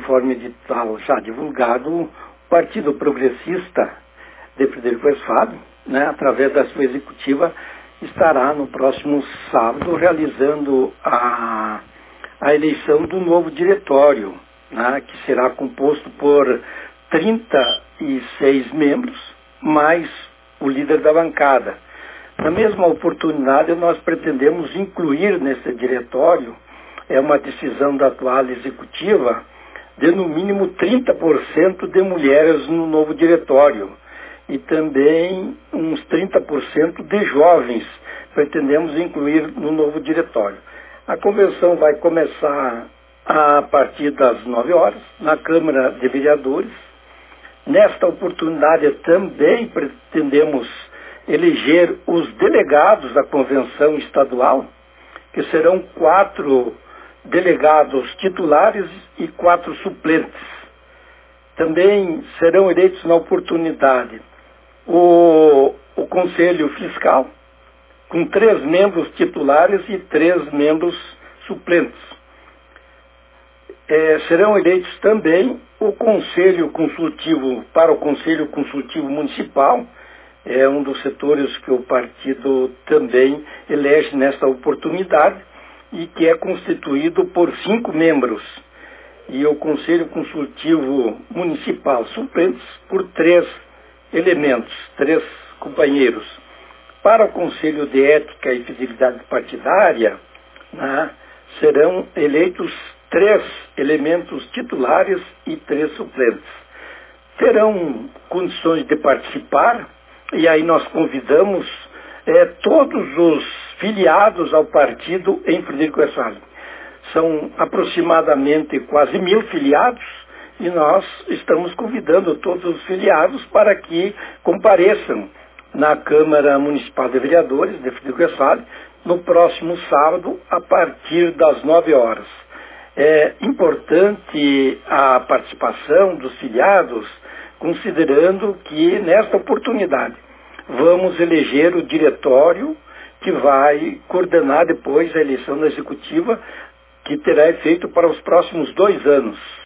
conforme edital já divulgado, o Partido Progressista de Frederico Westphalen, né, através da sua executiva, estará no próximo sábado realizando a eleição do novo diretório, né, que será composto por 36 membros, mais o líder da bancada. Na mesma oportunidade, nós pretendemos incluir nesse diretório, é uma decisão da atual executiva, de no mínimo 30% de mulheres no novo diretório e também uns 30% de jovens pretendemos incluir no novo diretório. A convenção vai começar a partir das 9 horas na Câmara de Vereadores. Nesta oportunidade também pretendemos eleger os delegados da convenção estadual, que serão 4 delegados titulares e 4 suplentes. Também serão eleitos na oportunidade o Conselho Fiscal, com 3 membros titulares e 3 membros suplentes. Serão eleitos também o Conselho Consultivo, para o Conselho Consultivo Municipal, é um dos setores que o partido também elege nesta oportunidade, e que é constituído por 5 membros, e o Conselho Consultivo Municipal suplentes por 3 elementos, 3 companheiros. Para o Conselho de Ética e Fidelidade Partidária, né, serão eleitos 3 elementos titulares e 3 suplentes. Terão condições de participar, e aí nós convidamos todos os filiados ao partido em Frederico Westphalen. São aproximadamente quase 1000 filiados, e nós estamos convidando todos os filiados para que compareçam na Câmara Municipal de Vereadores de Frederico Westphalen no próximo sábado, a partir das 9 horas. É importante a participação dos filiados, considerando que nesta oportunidade vamos eleger o diretório que vai coordenar depois a eleição da executiva, que terá efeito para os próximos 2 anos.